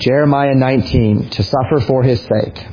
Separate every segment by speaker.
Speaker 1: Jeremiah 19, to suffer for his sake.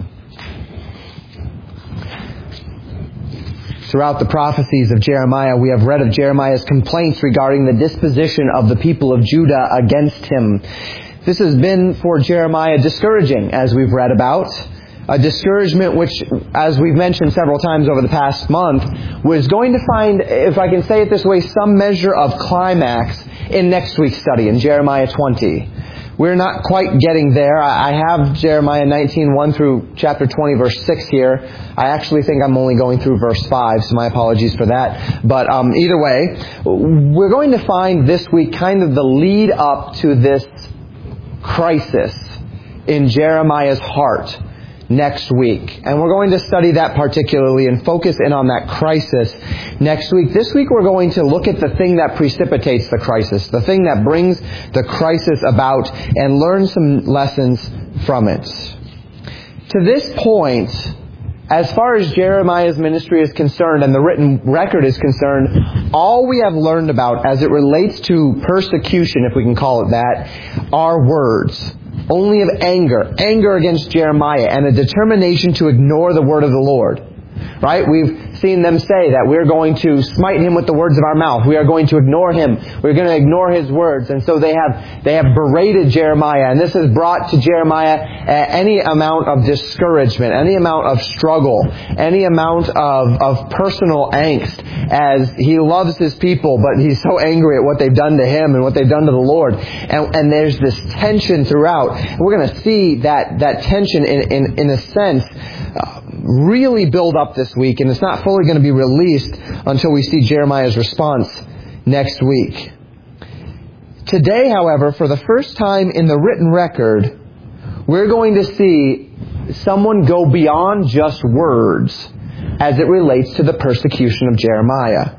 Speaker 1: Throughout the prophecies of Jeremiah, we have read of Jeremiah's complaints regarding the disposition of the people of Judah against him. This has been for Jeremiah discouraging, as we've read about. A discouragement which, as we've mentioned several times over the past month, was going to find, if I can say it this way, some measure of climax in next week's study, in Jeremiah 20. We're not quite getting there. I have Jeremiah 19, 1 through chapter 20, verse 6 here. I actually think I'm only going through verse 5, so my apologies for that. But either way, we're going to find this week kind of the lead up to this crisis in Jeremiah's heart next week. And we're going to study that particularly and focus in on that crisis next week. This week we're going to look at the thing that precipitates the crisis, the thing that brings the crisis about, and learn some lessons from it. To this point, as far as Jeremiah's ministry is concerned and the written record is concerned, all we have learned about as it relates to persecution, if we can call it that, are words. Only of anger against Jeremiah, and a determination to ignore the word of the Lord. Right? We've seen them say that we're going to smite him with the words of our mouth. We are going to ignore him. We're going to ignore his words. And so they have berated Jeremiah. And this has brought to Jeremiah any amount of discouragement, any amount of struggle, any amount of personal angst, as he loves his people, but he's so angry at what they've done to him and what they've done to the Lord. And there's this tension throughout. And we're going to see that tension in a sense really build up this week, and it's not fully going to be released until we see Jeremiah's response next week. Today, however, for the first time in the written record, we're going to see someone go beyond just words as it relates to the persecution of Jeremiah.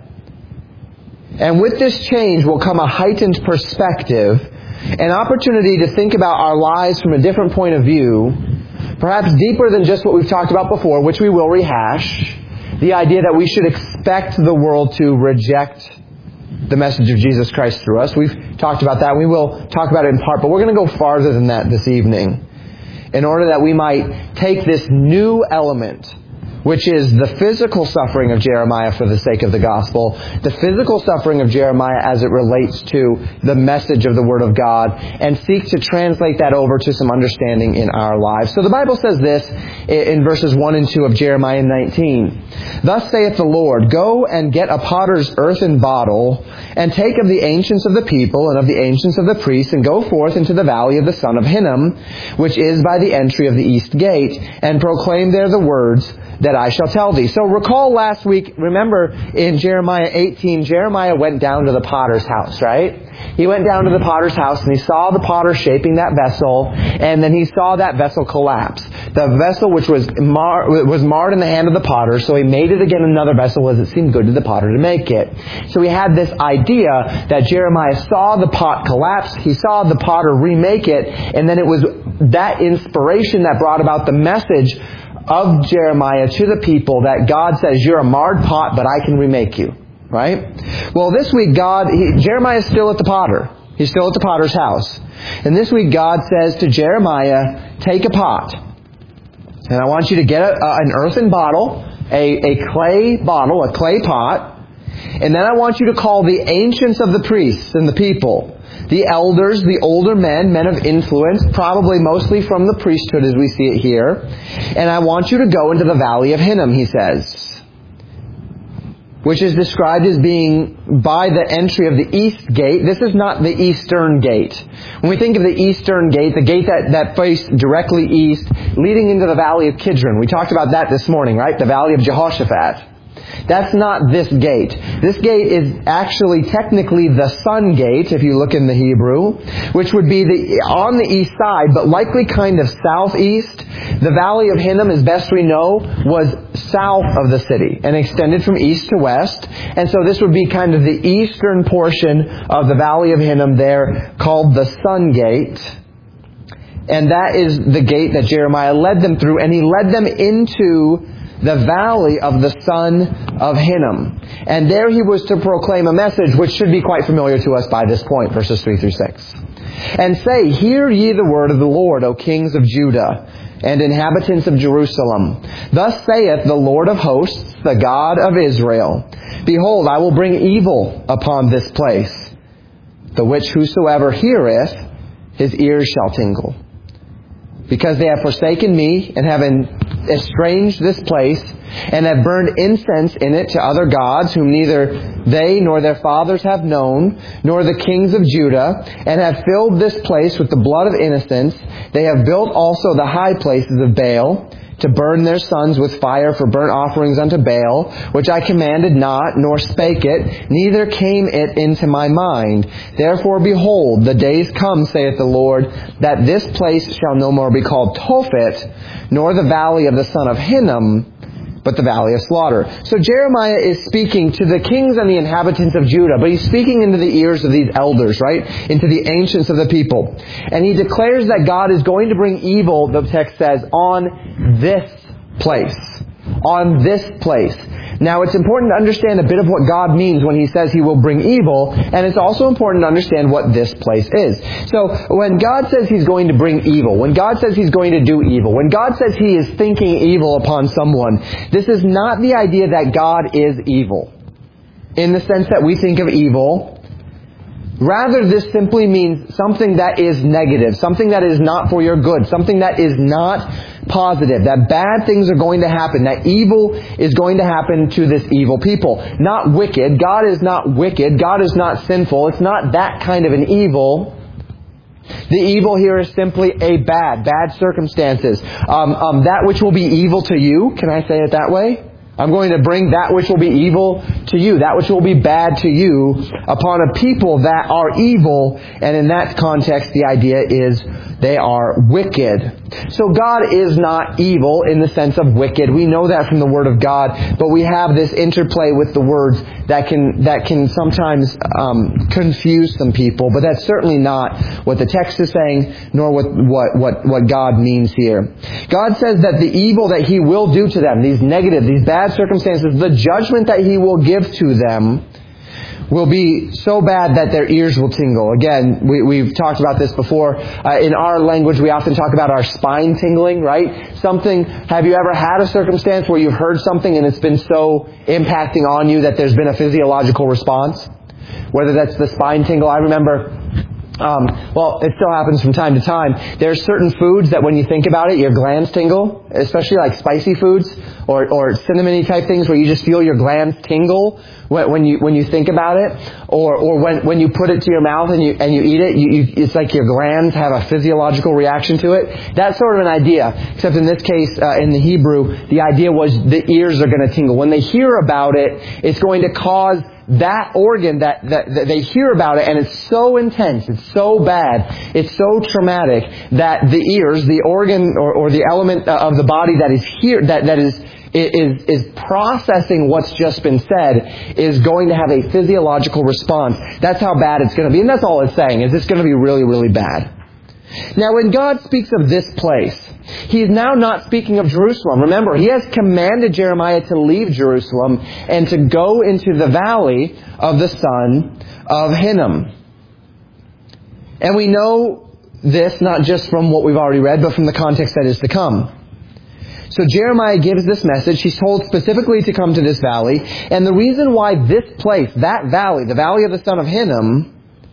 Speaker 1: And with this change will come a heightened perspective, an opportunity to think about our lives from a different point of view, perhaps deeper than just what we've talked about before, which we will rehash. The idea that we should expect the world to reject the message of Jesus Christ through us. We've talked about that. We will talk about it in part, but we're going to go farther than that this evening, in order that we might take this new element, which is the physical suffering of Jeremiah for the sake of the gospel, the physical suffering of Jeremiah as it relates to the message of the Word of God, and seek to translate that over to some understanding in our lives. So the Bible says this in verses 1 and 2 of Jeremiah 19. Thus saith the Lord, go and get a potter's earthen bottle, and take of the ancients of the people and of the ancients of the priests, and go forth into the valley of the son of Hinnom, which is by the entry of the east gate, and proclaim there the words that I shall tell thee. So recall last week, remember in Jeremiah 18, Jeremiah went down to the potter's house, right? He went down to the potter's house and he saw the potter shaping that vessel, and then he saw that vessel collapse. The vessel which was marred in the hand of the potter, so he made it again another vessel as it seemed good to the potter to make it. So he had this idea that Jeremiah saw the pot collapse, he saw the potter remake it, and then it was that inspiration that brought about the message of Jeremiah to the people that God says, you're a marred pot, but I can remake you. Right? Well, this week Jeremiah is still at the potter. He's still at the potter's house. And this week God says to Jeremiah, take a pot. And I want you to get an earthen bottle, a clay bottle, a clay pot. And then I want you to call the ancients of the priests and the people, the elders, the older men of influence, probably mostly from the priesthood as we see it here. And I want you to go into the valley of Hinnom, he says, which is described as being by the entry of the east gate. This is not the eastern gate. When we think of the eastern gate, the gate that faced directly east, leading into the valley of Kidron. We talked about that this morning, right? The valley of Jehoshaphat. That's not this gate. This gate is actually technically the sun gate, if you look in the Hebrew, which would be on the east side, but likely kind of southeast. The valley of Hinnom, as best we know, was south of the city and extended from east to west. And so this would be kind of the eastern portion of the valley of Hinnom there, called the sun gate. And that is the gate that Jeremiah led them through, and he led them into the valley of the son of Hinnom. And there he was to proclaim a message which should be quite familiar to us by this point, verses 3 through 6. And say, Hear ye the word of the Lord, O kings of Judah, and inhabitants of Jerusalem. Thus saith the Lord of hosts, the God of Israel, Behold, I will bring evil upon this place, the which whosoever heareth, his ears shall tingle. Because they have forsaken me, and have estranged this place, and have burned incense in it to other gods, whom neither they nor their fathers have known, nor the kings of Judah, and have filled this place with the blood of innocents. They have built also the high places of Baal, to burn their sons with fire for burnt offerings unto Baal, which I commanded not, nor spake it, neither came it into my mind. Therefore, behold, the days come, saith the Lord, that this place shall no more be called Tophet, nor the valley of the son of Hinnom, but the valley of slaughter. So Jeremiah is speaking to the kings and the inhabitants of Judah, but he's speaking into the ears of these elders, right? Into the ancients of the people. And he declares that God is going to bring evil, the text says, on this place. On this place. Now, it's important to understand a bit of what God means when He says He will bring evil, and it's also important to understand what this place is. So, when God says He's going to bring evil, when God says He's going to do evil, when God says He is thinking evil upon someone, this is not the idea that God is evil, in the sense that we think of evil. Rather, this simply means something that is negative, something that is not for your good, something that is not positive, that bad things are going to happen, that evil is going to happen to this evil people. Not wicked. God is not wicked. God is not sinful. It's not that kind of an evil. The evil here is simply a bad circumstances. That which will be evil to you, can I say it that way? I'm going to bring that which will be evil to you, that which will be bad to you, upon a people that are evil. And in that context, the idea is they are wicked. So God is not evil in the sense of wicked. We know that from the Word of God, but we have this interplay with the words that can sometimes confuse some people. But that's certainly not what the text is saying, nor what God means here. God says that the evil that He will do to them, these negative, these bad circumstances, the judgment that He will give to them, will be so bad that their ears will tingle. Again, we've talked about this before. In our language, we often talk about our spine tingling, right? Have you ever had a circumstance where you've heard something and it's been so impacting on you that there's been a physiological response? Whether that's the spine tingle. I remember, it still happens from time to time. There's certain foods that when you think about it, your glands tingle, especially like spicy foods or cinnamony type things where you just feel your glands tingle when you think about it, or when you put it to your mouth and you eat it, it's like your glands have a physiological reaction to it. That's sort of an idea, except in this case, in the Hebrew, the idea was the ears are going to tingle. When they hear about it, it's going to cause that organ that they hear about it, and it's so intense, it's so bad, it's so traumatic that the ears, the organ or the element of the body that is here, that is processing what's just been said, is going to have a physiological response. That's how bad it's going to be. And that's all it's saying, is it's going to be really, really bad. Now, when God speaks of this place, He is now not speaking of Jerusalem. Remember, He has commanded Jeremiah to leave Jerusalem and to go into the valley of the son of Hinnom. And we know this not just from what we've already read, but from the context that is to come. So Jeremiah gives this message. He's told specifically to come to this valley. And the reason why this place, that valley, the valley of the son of Hinnom,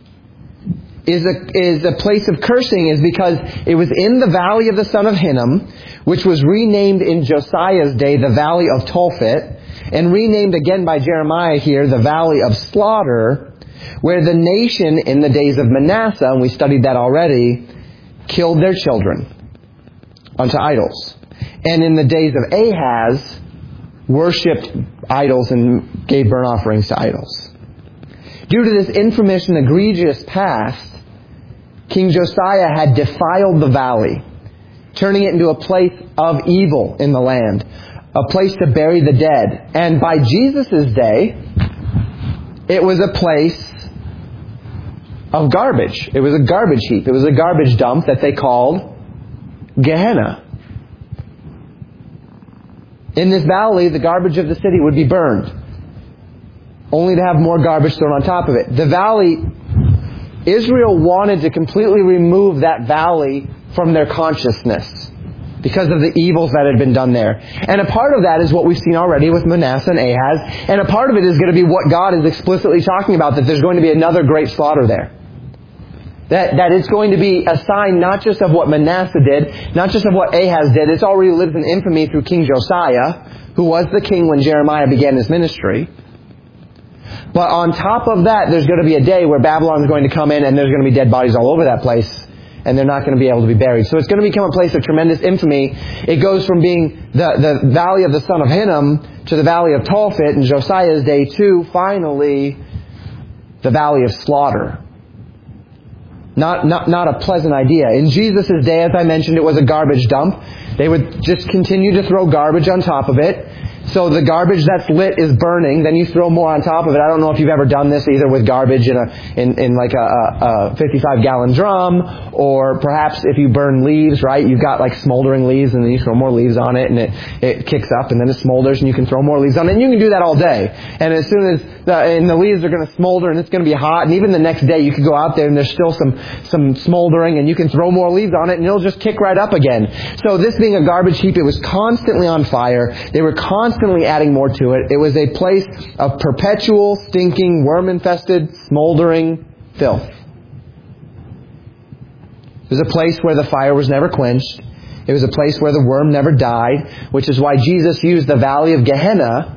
Speaker 1: is a place of cursing, is because it was in the valley of the son of Hinnom, which was renamed in Josiah's day the valley of Tophet, and renamed again by Jeremiah here the valley of slaughter, where the nation in the days of Manasseh, and we studied that already, killed their children unto idols. And in the days of Ahaz, worshipped idols and gave burnt offerings to idols. Due to this infamous and egregious past, King Josiah had defiled the valley, turning it into a place of evil in the land, a place to bury the dead. And by Jesus' day, it was a place of garbage. It was a garbage heap. It was a garbage dump that they called Gehenna. In this valley, the garbage of the city would be burned, only to have more garbage thrown on top of it. The valley Israel wanted to completely remove that valley from their consciousness because of the evils that had been done there. And a part of that is what we've seen already with Manasseh and Ahaz. And a part of it is going to be what God is explicitly talking about, that there's going to be another great slaughter there. That it's going to be a sign not just of what Manasseh did, not just of what Ahaz did. It's already lived in infamy through King Josiah, who was the king when Jeremiah began his ministry. But on top of that, there's going to be a day where Babylon's going to come in and there's going to be dead bodies all over that place. And they're not going to be able to be buried. So it's going to become a place of tremendous infamy. It goes from being the valley of the son of Hinnom to the valley of Tophet in Josiah's day to, finally, the valley of slaughter. Not a pleasant idea. In Jesus' day, as I mentioned, it was a garbage dump. They would just continue to throw garbage on top of it. So the garbage that's lit is burning. Then you throw more on top of it. I don't know if you've ever done this either with garbage in like a 55-gallon drum, or perhaps if you burn leaves, right? You've got like smoldering leaves, and then you throw more leaves on it, and it kicks up, and then it smolders, and you can throw more leaves on it. And you can do that all day. And as soon as the leaves are going to smolder, and it's going to be hot, and even the next day you could go out there and there's still some smoldering, and you can throw more leaves on it, and it'll just kick right up again. So this being a garbage heap, it was constantly on fire. They were constantly adding more to it. It was a place of perpetual, stinking, worm-infested, smoldering filth. It was a place where the fire was never quenched. It was a place where the worm never died, which is why Jesus used the valley of Gehenna,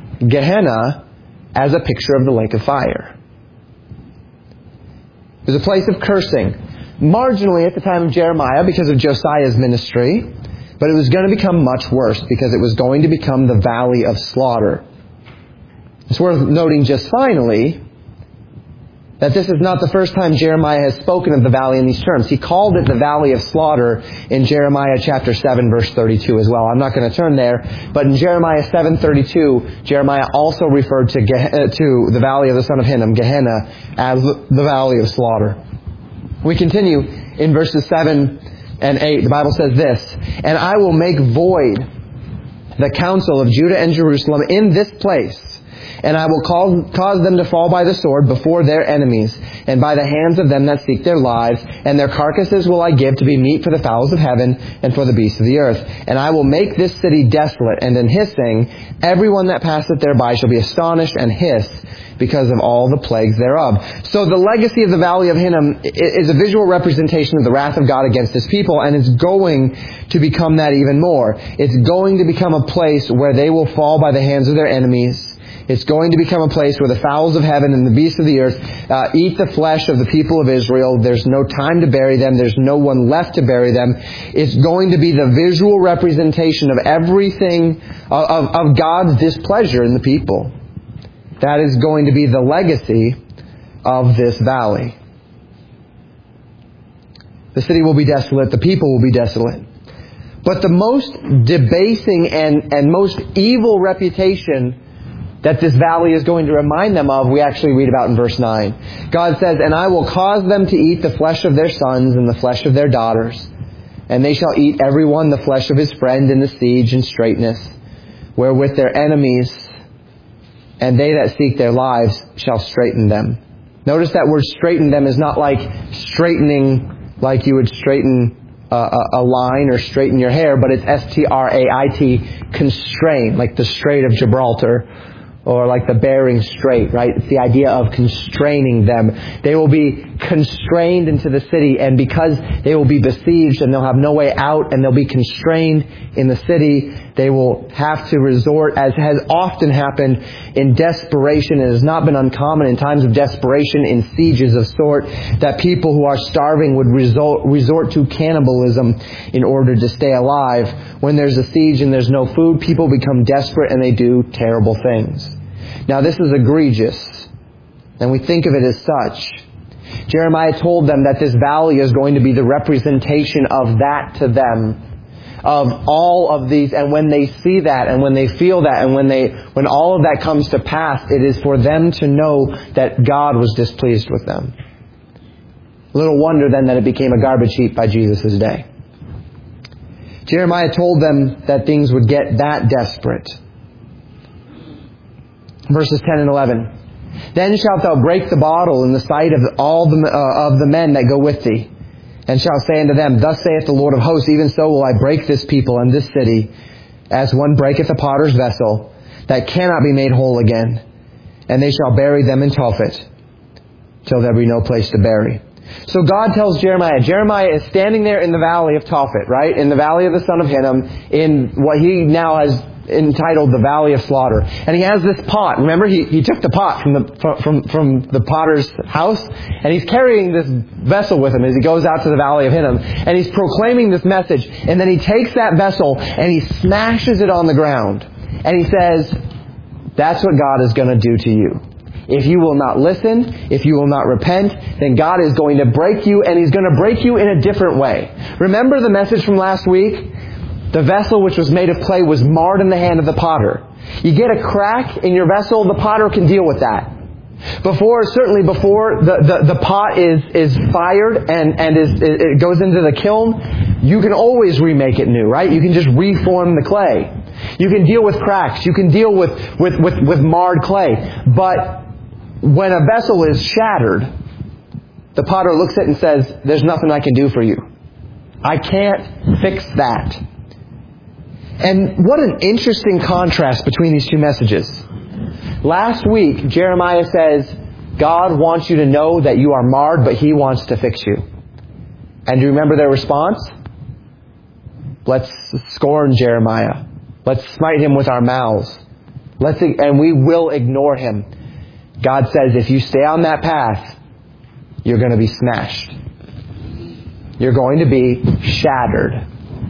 Speaker 1: as a picture of the lake of fire. It was a place of cursing, marginally at the time of Jeremiah because of Josiah's ministry. But it was going to become much worse because it was going to become the valley of slaughter. It's worth noting just finally that this is not the first time Jeremiah has spoken of the valley in these terms. He called it the valley of slaughter in Jeremiah chapter 7 verse 32 as well. I'm not going to turn there, but in Jeremiah 7:32, Jeremiah also referred to the valley of the son of Hinnom, Gehenna, as the valley of slaughter. We continue in verses 7 and 8, the Bible says this, "And I will make void the counsel of Judah and Jerusalem in this place, and I will cause them to fall by the sword before their enemies, and by the hands of them that seek their lives, and their carcasses will I give to be meat for the fowls of heaven and for the beasts of the earth. And I will make this city desolate, and in hissing, everyone that passeth thereby shall be astonished and hiss, because of all the plagues thereof." So the legacy of the Valley of Hinnom is a visual representation of the wrath of God against His people, and it's going to become that even more. It's going to become a place where they will fall by the hands of their enemies. It's going to become a place where the fowls of heaven and the beasts of the earth eat the flesh of the people of Israel. There's no time to bury them. There's no one left to bury them. It's going to be the visual representation of everything, of God's displeasure in the people. That is going to be the legacy of this valley. The city will be desolate. The people will be desolate. But the most debasing and most evil reputation that this valley is going to remind them of, we actually read about in verse 9. God says, "And I will cause them to eat the flesh of their sons and the flesh of their daughters. And they shall eat every one the flesh of his friend in the siege and straitness, wherewith their enemies and they that seek their lives shall straighten them." Notice that word straighten them is not like straightening like you would straighten a line or straighten your hair, but it's S-T-R-A-I-T, constrain, like the Strait of Gibraltar, or like the Bering Strait, right? It's the idea of constraining them. They will be constrained into the city, and because they will be besieged and they'll have no way out and they'll be constrained in the city, they will have to resort, as has often happened, in desperation. It has not been uncommon in times of desperation, in sieges of sort, that people who are starving would resort to cannibalism in order to stay alive. When there's a siege and there's no food, people become desperate and they do terrible things. Now this is egregious, and we think of it as such. Jeremiah told them that this valley is going to be the representation of that to them, of all of these, and when they see that, and when they feel that, and when all of that comes to pass, it is for them to know that God was displeased with them. Little wonder then that it became a garbage heap by Jesus' day. Jeremiah told them that things would get that desperate. Verses 10 and 11. Then shalt thou break the bottle in the sight of all of the men that go with thee, and shalt say unto them, Thus saith the Lord of hosts, even so will I break this people and this city, as one breaketh a potter's vessel, that cannot be made whole again. And they shall bury them in Tophet, till there be no place to bury. So God tells Jeremiah. Jeremiah is standing there in the valley of Tophet, right? In the valley of the son of Hinnom, in what he now has entitled the Valley of Slaughter. And he has this pot. Remember, he took the pot from the potter's house, and he's carrying this vessel with him as he goes out to the Valley of Hinnom. And he's proclaiming this message. And then he takes that vessel and he smashes it on the ground. And he says, that's what God is going to do to you. If you will not listen, if you will not repent, then God is going to break you, and He's going to break you in a different way. Remember the message from last week? The vessel which was made of clay was marred in the hand of the potter. You get a crack in your vessel, the potter can deal with that. Certainly before the pot is fired and it goes into the kiln, you can always remake it new, right? You can just reform the clay. You can deal with cracks. You can deal with marred clay. But when a vessel is shattered, the potter looks at it and says, there's nothing I can do for you. I can't fix that. And what an interesting contrast between these two messages. Last week, Jeremiah says, God wants you to know that you are marred, but He wants to fix you. And do you remember their response? Let's scorn Jeremiah. Let's smite him with our mouths. And we will ignore him. God says, if you stay on that path, you're going to be smashed. You're going to be shattered.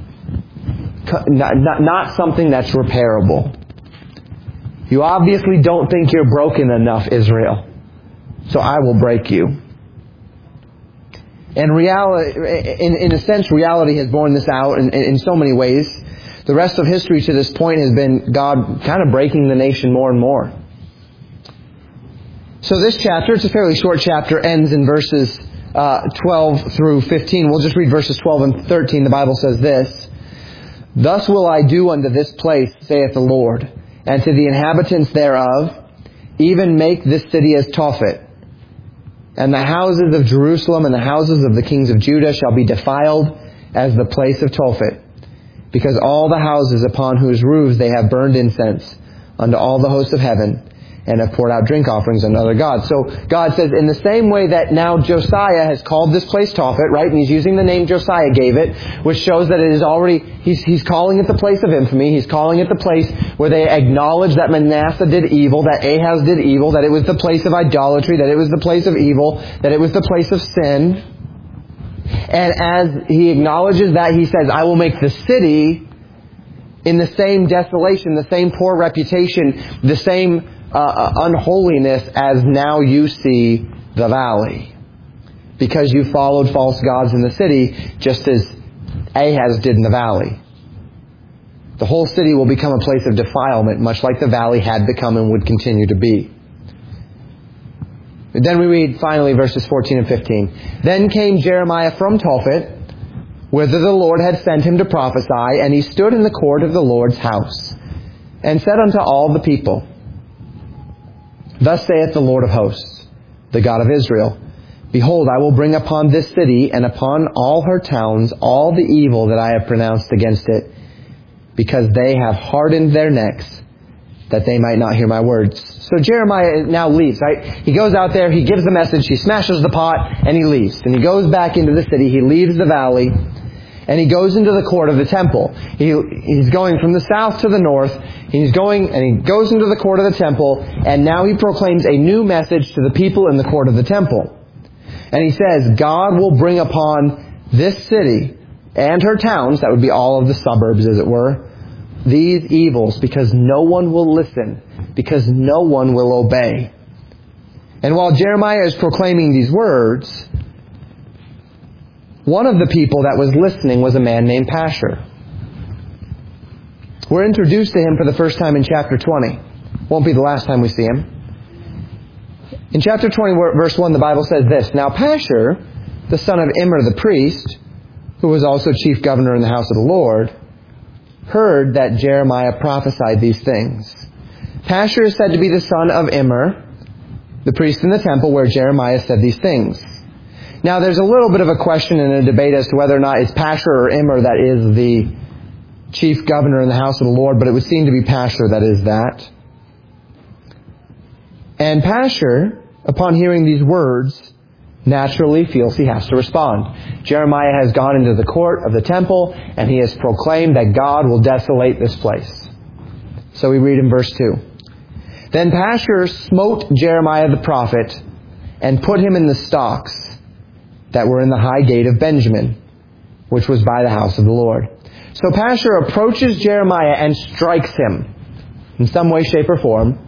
Speaker 1: Not something that's repairable. You obviously don't think you're broken enough, Israel. So I will break you. And reality, in a sense, reality has borne this out in so many ways. The rest of history to this point has been God kind of breaking the nation more and more. So this chapter, it's a fairly short chapter, ends in verses 12 through 15. We'll just read verses 12 and 13. The Bible says this, Thus will I do unto this place, saith the Lord, and to the inhabitants thereof, even make this city as Tophet. And the houses of Jerusalem and the houses of the kings of Judah shall be defiled as the place of Tophet, because all the houses upon whose roofs they have burned incense unto all the hosts of heaven, and have poured out drink offerings unto other gods. So God says, in the same way that now Josiah has called this place Tophet, right? And he's using the name Josiah gave it, which shows that it is already, he's calling it the place of infamy. He's calling it the place where they acknowledge that Manasseh did evil, that Ahaz did evil, that it was the place of idolatry, that it was the place of evil, that it was the place of sin. And as he acknowledges that, he says, I will make the city in the same desolation, the same poor reputation, the same unholiness as now you see the valley. Because you followed false gods in the city, just as Ahaz did in the valley. The whole city will become a place of defilement, much like the valley had become and would continue to be. Then we read finally verses 14 and 15. Then came Jeremiah from Tophet, whither the Lord had sent him to prophesy, and he stood in the court of the Lord's house, and said unto all the people, Thus saith the Lord of hosts, the God of Israel, Behold, I will bring upon this city and upon all her towns all the evil that I have pronounced against it, because they have hardened their necks, that they might not hear my words. So Jeremiah now leaves, right? He goes out there, he gives the message, he smashes the pot, and he leaves. And he goes back into the city, he leaves the valley, and he goes into the court of the temple. He's going from the south to the north. He's going and he goes into the court of the temple. And now he proclaims a new message to the people in the court of the temple. And he says, God will bring upon this city and her towns, that would be all of the suburbs as it were, these evils, because no one will listen, because no one will obey. And while Jeremiah is proclaiming these words, one of the people that was listening was a man named Pashur. We're introduced to him for the first time in chapter 20. Won't be the last time we see him. In chapter 20, verse 1, the Bible says this, Now Pashur, the son of Immer the priest, who was also chief governor in the house of the Lord, heard that Jeremiah prophesied these things. Pashur is said to be the son of Immer, the priest in the temple where Jeremiah said these things. Now there's a little bit of a question and a debate as to whether or not it's Pashur or Immer that is the chief governor in the house of the Lord, but it would seem to be Pashur that is that. And Pashur, upon hearing these words, naturally feels he has to respond. Jeremiah has gone into the court of the temple, and he has proclaimed that God will desolate this place. So we read in verse 2. Then Pashur smote Jeremiah the prophet, and put him in the stocks that were in the high gate of Benjamin, which was by the house of the Lord. So Pashur approaches Jeremiah and strikes him in some way, shape, or form.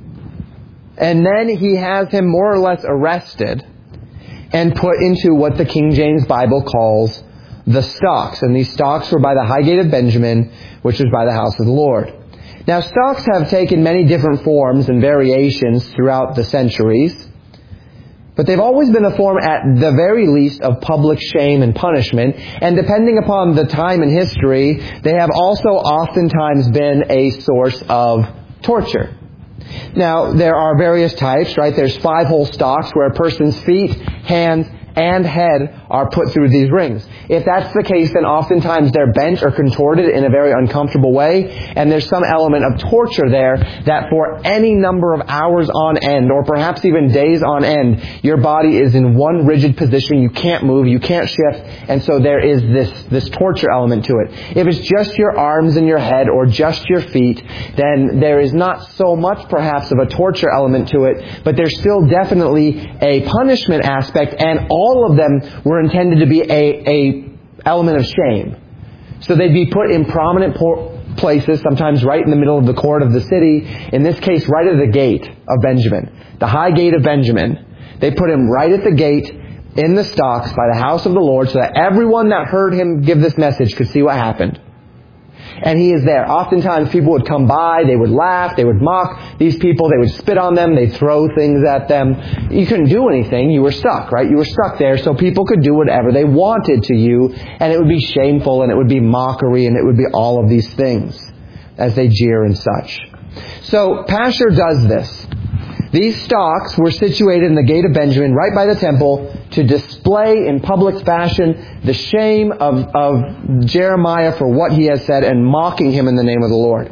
Speaker 1: And then he has him more or less arrested and put into what the King James Bible calls the stocks. And these stocks were by the high gate of Benjamin, which was by the house of the Lord. Now, stocks have taken many different forms and variations throughout the centuries, but they've always been a form at the very least of public shame and punishment. And depending upon the time and history, they have also oftentimes been a source of torture. Now, there are various types, right? There's 5-hole stocks where a person's feet, hands, and head are put through these rings. If that's the case, then oftentimes they're bent or contorted in a very uncomfortable way, and there's some element of torture there that for any number of hours on end, or perhaps even days on end, your body is in one rigid position. You can't move, you can't shift, and so there is this torture element to it. If it's just your arms and your head, or just your feet, then there is not so much perhaps of a torture element to it, but there's still definitely a punishment aspect, and all of them were intended to be a element of shame. So they'd be put in prominent places, sometimes right in the middle of the court of the city. In this case, right at the gate of Benjamin. The high gate of Benjamin. They put him right at the gate in the stocks by the house of the Lord so that everyone that heard him give this message could see what happened. And he is there. Oftentimes people would come by, they would laugh, they would mock these people, they would spit on them, they'd throw things at them. You couldn't do anything, you were stuck, right? You were stuck there, so people could do whatever they wanted to you, and it would be shameful, and it would be mockery, and it would be all of these things as they jeer and such. So Pashur does this. These stocks were situated in the gate of Benjamin, right by the temple, to display in public fashion the shame of Jeremiah for what he has said and mocking him in the name of the Lord.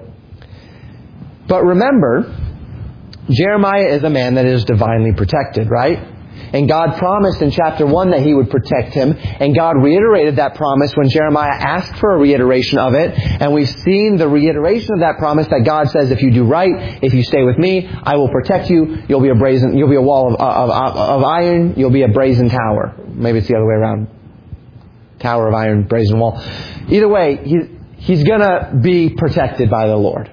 Speaker 1: But remember, Jeremiah is a man that is divinely protected, right? And God promised in chapter 1 that He would protect him. And God reiterated that promise when Jeremiah asked for a reiteration of it. And we've seen the reiteration of that promise that God says, if you do right, if you stay with me, I will protect you. You'll be a wall of iron. You'll be a brazen tower. Maybe it's the other way around. Tower of iron, brazen wall. Either way, he's gonna be protected by the Lord.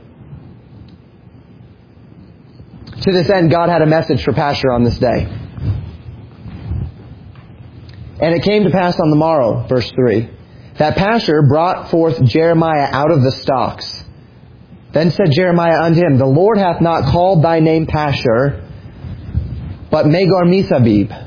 Speaker 1: To this end, God had a message for Pashur on this day. And it came to pass on the morrow, verse 3, that Pashur brought forth Jeremiah out of the stocks. Then said Jeremiah unto him, The Lord hath not called thy name Pashur, but Magor-Missabib.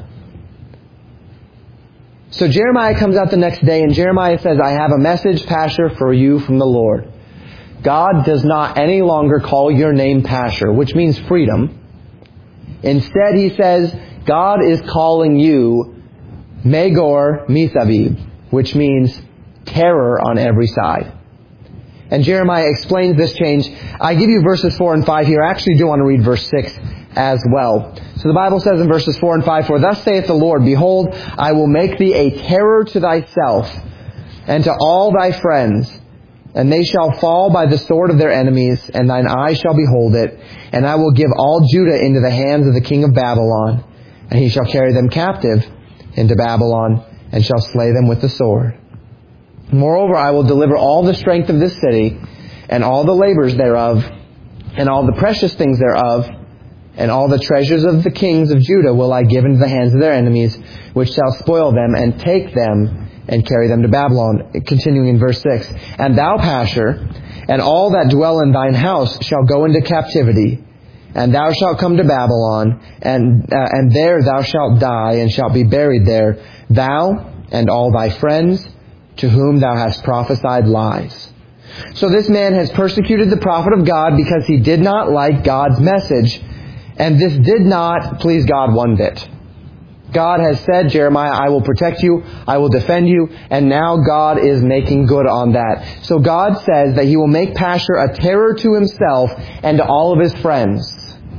Speaker 1: So Jeremiah comes out the next day, and Jeremiah says, I have a message, Pashur, for you from the Lord. God does not any longer call your name Pashur, which means freedom. Instead, He says, God is calling you Magor-Missabib, which means terror on every side. And Jeremiah explains this change. I give you verses 4 and 5 here. I actually do want to read verse 6 as well. So the Bible says in verses 4 and 5, For thus saith the Lord, Behold, I will make thee a terror to thyself and to all thy friends, and they shall fall by the sword of their enemies, and thine eye shall behold it. And I will give all Judah into the hands of the king of Babylon, and he shall carry them captive into Babylon, and shall slay them with the sword. Moreover, I will deliver all the strength of this city, and all the labors thereof, and all the precious things thereof, and all the treasures of the kings of Judah will I give into the hands of their enemies, which shall spoil them, and take them, and carry them to Babylon. Continuing in verse 6, And thou, Pashur, and all that dwell in thine house shall go into captivity, and thou shalt come to Babylon, and there thou shalt die, and shalt be buried there, thou and all thy friends, to whom thou hast prophesied lies. So this man has persecuted the prophet of God because he did not like God's message. And this did not please God one bit. God has said, Jeremiah, I will protect you, I will defend you, and now God is making good on that. So God says that He will make Pashur a terror to himself and to all of his friends.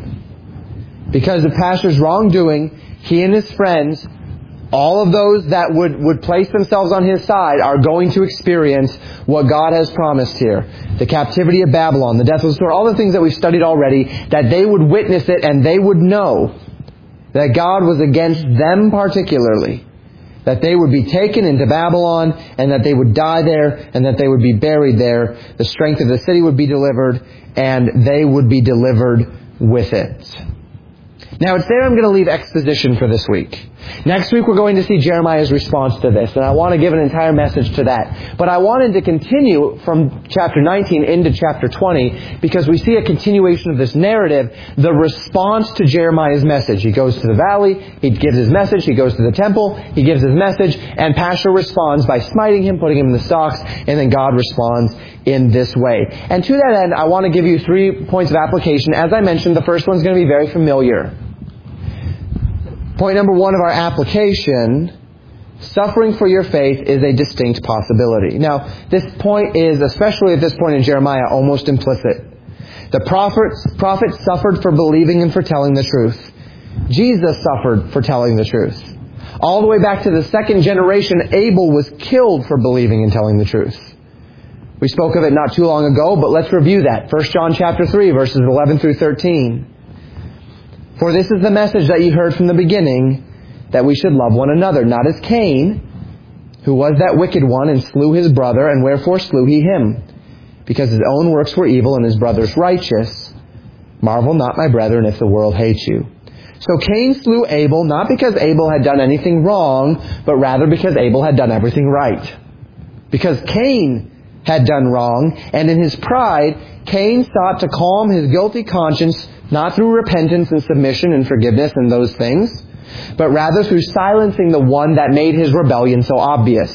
Speaker 1: Because of Pashur's wrongdoing, he and his friends, all of those that would place themselves on his side, are going to experience what God has promised here. The captivity of Babylon, the death of the sword, all the things that we've studied already, that they would witness it and they would know that God was against them particularly. That they would be taken into Babylon and that they would die there and that they would be buried there. The strength of the city would be delivered and they would be delivered with it. Now it's there I'm going to leave exposition for this week. Next week we're going to see Jeremiah's response to this, and I want to give an entire message to that. But I wanted to continue from chapter 19 into chapter 20 because we see a continuation of this narrative, the response to Jeremiah's message. He goes to the valley, he gives his message, he goes to the temple, he gives his message, and Pashur responds by smiting him, putting him in the stocks, and then God responds in this way. And to that end, I want to give you 3 points of application. As I mentioned, the first one's going to be very familiar. Point number 1 of our application, suffering for your faith is a distinct possibility. Now, this point is, especially at this point in Jeremiah, almost implicit. The prophet suffered for believing and for telling the truth. Jesus suffered for telling the truth. All the way back to the second generation, Abel was killed for believing and telling the truth. We spoke of it not too long ago, but let's review that. 1 John chapter 3, verses 11 through 13. For this is the message that you heard from the beginning, that we should love one another, not as Cain, who was that wicked one and slew his brother, and wherefore slew he him? Because his own works were evil and his brother's righteous. Marvel not, my brethren, if the world hates you. So Cain slew Abel, not because Abel had done anything wrong, but rather because Abel had done everything right. Because Cain had done wrong, and in his pride, Cain sought to calm his guilty conscience, not through repentance and submission and forgiveness and those things, but rather through silencing the one that made his rebellion so obvious.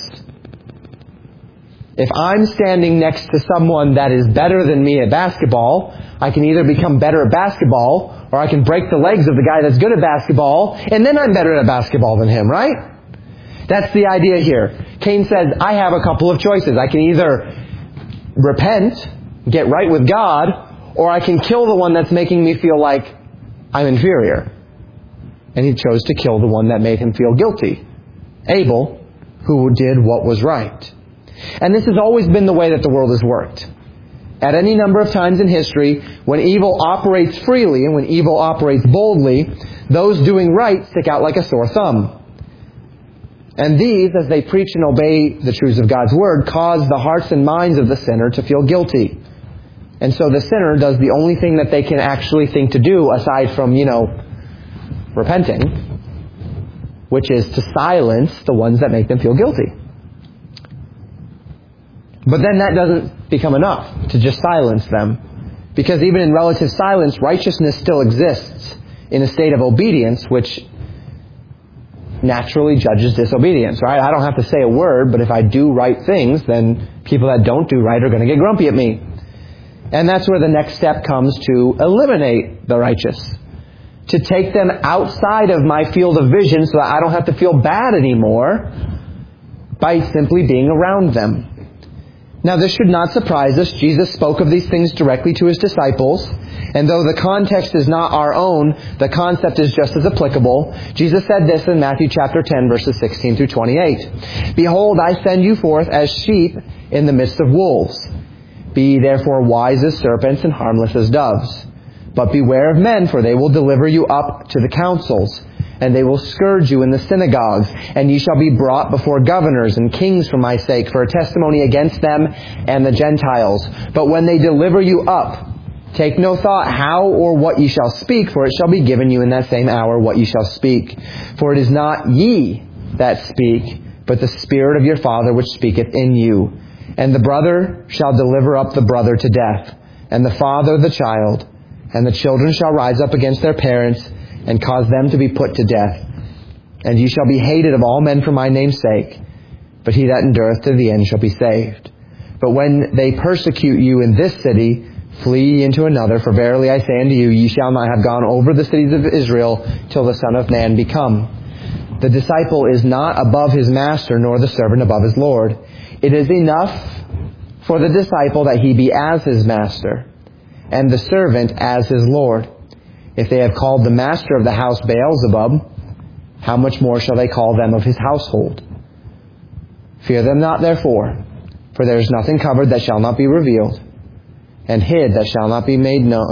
Speaker 1: If I'm standing next to someone that is better than me at basketball, I can either become better at basketball, or I can break the legs of the guy that's good at basketball, and then I'm better at basketball than him, right? That's the idea here. Cain says, I have a couple of choices. I can either repent, get right with God, or I can kill the one that's making me feel like I'm inferior. And he chose to kill the one that made him feel guilty. Abel, who did what was right. And this has always been the way that the world has worked. At any number of times in history, when evil operates freely and when evil operates boldly, those doing right stick out like a sore thumb. And these, as they preach and obey the truths of God's Word, cause the hearts and minds of the sinner to feel guilty. And so the sinner does the only thing that they can actually think to do, aside from, repenting, which is to silence the ones that make them feel guilty. But then that doesn't become enough to just silence them. Because even in relative silence, righteousness still exists in a state of obedience, which naturally judges disobedience, right? I don't have to say a word, but if I do right things, then people that don't do right are going to get grumpy at me. And that's where the next step comes to eliminate the righteous. To take them outside of my field of vision so that I don't have to feel bad anymore by simply being around them. Now this should not surprise us. Jesus spoke of these things directly to His disciples. And though the context is not our own, the concept is just as applicable. Jesus said this in Matthew chapter 10, verses 16 through 28. Behold, I send you forth as sheep in the midst of wolves. Be ye therefore wise as serpents and harmless as doves. But beware of men, for they will deliver you up to the councils, and they will scourge you in the synagogues, and ye shall be brought before governors and kings for my sake, for a testimony against them and the Gentiles. But when they deliver you up, take no thought how or what ye shall speak, for it shall be given you in that same hour what ye shall speak. For it is not ye that speak, but the Spirit of your Father which speaketh in you. And the brother shall deliver up the brother to death, and the father the child. And the children shall rise up against their parents, and cause them to be put to death. And ye shall be hated of all men for my name's sake, but he that endureth to the end shall be saved. But when they persecute you in this city, Flee ye into another, for verily I say unto you, ye shall not have gone over the cities of Israel till the Son of Man be come. The disciple is not above his master, nor the servant above his Lord. It is enough for the disciple that he be as his master, and the servant as his Lord. If they have called the master of the house Beelzebub, how much more shall they call them of his household? Fear them not therefore, for there is nothing covered that shall not be revealed, and hid that shall not be made known,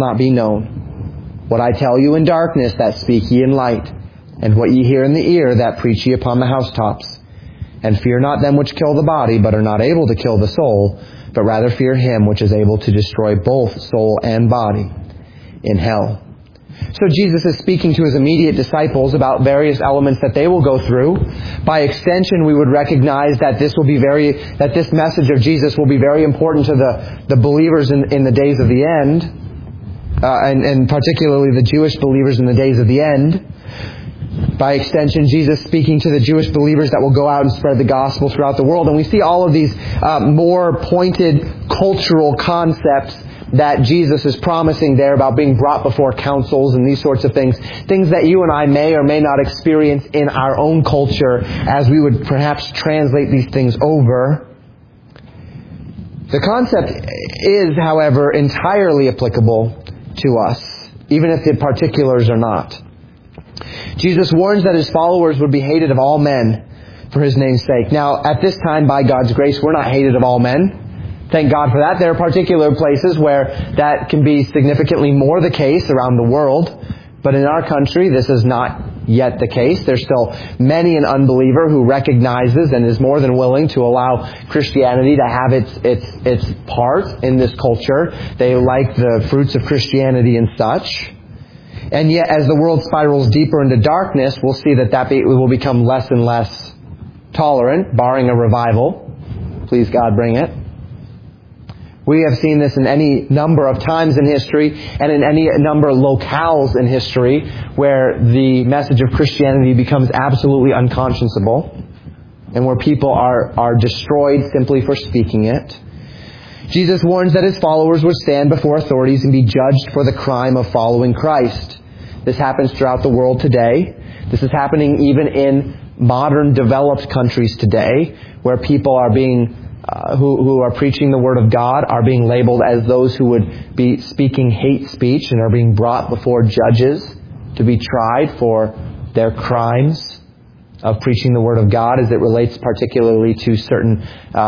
Speaker 1: What I tell you in darkness, that speak ye in light, and what ye hear in the ear, that preach ye upon the housetops. And fear not them which kill the body, but are not able to kill the soul, but rather fear him which is able to destroy both soul and body in hell. So Jesus is speaking to his immediate disciples about various elements that they will go through. By extension, we would recognize that this message of Jesus will be very important to the believers in the days of the end, and particularly the Jewish believers in the days of the end. By extension, Jesus speaking to the Jewish believers that will go out and spread the gospel throughout the world. And we see all of these more pointed cultural concepts that Jesus is promising there about being brought before councils and these sorts of things. Things that you and I may or may not experience in our own culture as we would perhaps translate these things over. The concept is, however, entirely applicable to us, even if the particulars are not. Jesus warns that his followers would be hated of all men for his name's sake. Now, at this time, by God's grace, we're not hated of all men. Thank God for that. There are particular places where that can be significantly more the case around the world. But in our country, this is not yet the case. There's still many an unbeliever who recognizes and is more than willing to allow Christianity to have its part in this culture. They like the fruits of Christianity and such. And yet, as the world spirals deeper into darkness, we'll see that will become less and less tolerant, barring a revival. Please God, bring it. We have seen this in any number of times in history and in any number of locales in history where the message of Christianity becomes absolutely unconscionable and where people are destroyed simply for speaking it. Jesus warns that his followers would stand before authorities and be judged for the crime of following Christ. This happens throughout the world today. This is happening even in modern developed countries today, where people are being who are preaching the Word of God are being labeled as those who would be speaking hate speech and are being brought before judges to be tried for their crimes of preaching the Word of God as it relates particularly to certain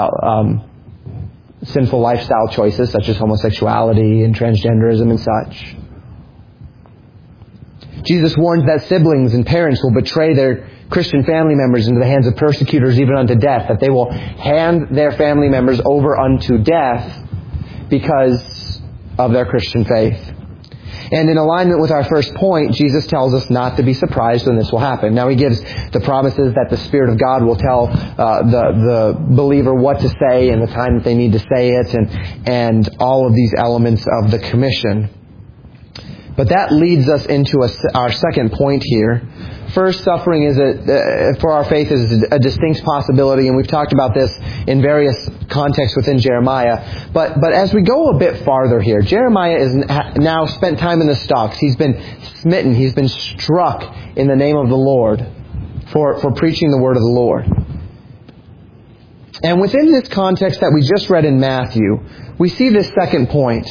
Speaker 1: sinful lifestyle choices such as homosexuality and transgenderism and such. Jesus warns that siblings and parents will betray their Christian family members into the hands of persecutors even unto death, that they will hand their family members over unto death because of their Christian faith. And in alignment with our first point, Jesus tells us not to be surprised when this will happen. Now he gives the promises that the Spirit of God will tell the believer what to say and the time that they need to say it and all of these elements of the commission. But that leads us into our second point here. First, suffering for our faith is a distinct possibility, and we've talked about this in various contexts within Jeremiah. But as we go a bit farther here, Jeremiah has now spent time in the stocks. He's been smitten. He's been struck in the name of the Lord for preaching the word of the Lord. And within this context that we just read in Matthew, we see this second point.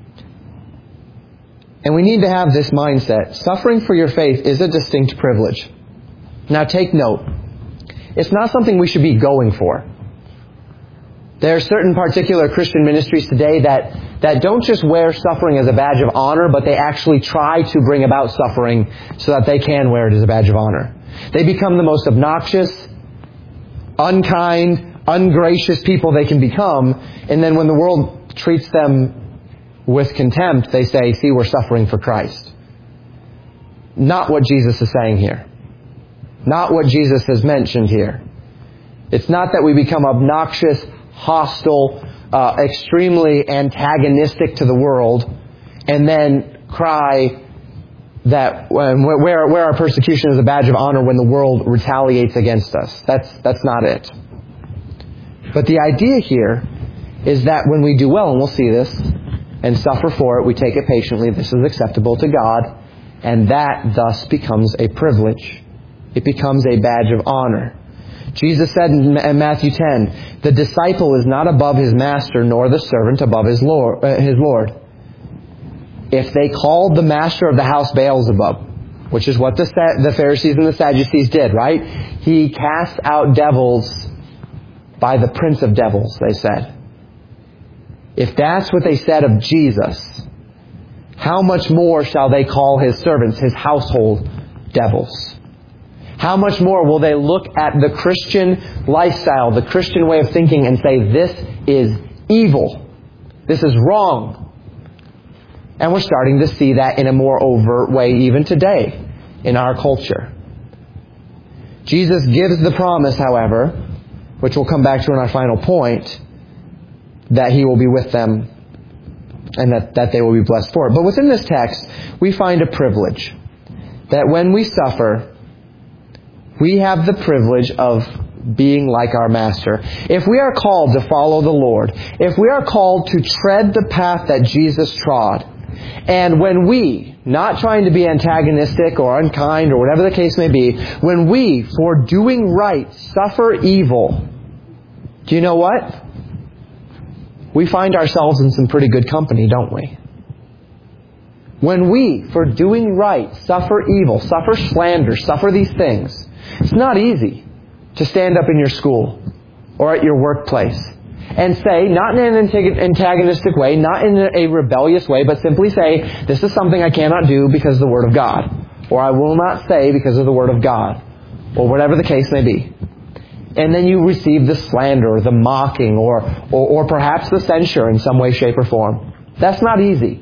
Speaker 1: And we need to have this mindset. Suffering for your faith is a distinct privilege. Now take note. It's not something we should be going for. There are certain particular Christian ministries today that don't just wear suffering as a badge of honor, but they actually try to bring about suffering so that they can wear it as a badge of honor. They become the most obnoxious, unkind, ungracious people they can become, and then when the world treats them with contempt, they say, see, we're suffering for Christ. Not what Jesus is saying here. Not what Jesus has mentioned here. It's not that we become obnoxious, hostile, extremely antagonistic to the world, and then cry that where our persecution is a badge of honor when the world retaliates against us. That's not it. But the idea here is that when we do well, and we'll see this, and suffer for it, we take it patiently. This is acceptable to God. And that thus becomes a privilege. It becomes a badge of honor. Jesus said in Matthew 10, the disciple is not above his master, nor the servant above his Lord. If they called the master of the house Beelzebub, which is what the Pharisees and the Sadducees did, right? He cast out devils by the prince of devils, they said. If that's what they said of Jesus, how much more shall they call his servants, his household, devils? How much more will they look at the Christian lifestyle, the Christian way of thinking, and say, this is evil. This is wrong. And we're starting to see that in a more overt way even today in our culture. Jesus gives the promise, however, which we'll come back to in our final point, that He will be with them and that they will be blessed for it. But within this text, we find a privilege. That when we suffer, we have the privilege of being like our Master. If we are called to follow the Lord, if we are called to tread the path that Jesus trod, and when we, not trying to be antagonistic or unkind or whatever the case may be, when we, for doing right, suffer evil, do you know what? We find ourselves in some pretty good company, don't we? When we, for doing right, suffer evil, suffer slander, suffer these things, it's not easy to stand up in your school or at your workplace and say, not in an antagonistic way, not in a rebellious way, but simply say, this is something I cannot do because of the Word of God. Or I will not say because of the Word of God. Or whatever the case may be. And then you receive the slander, or the mocking, or perhaps the censure in some way, shape, or form. That's not easy.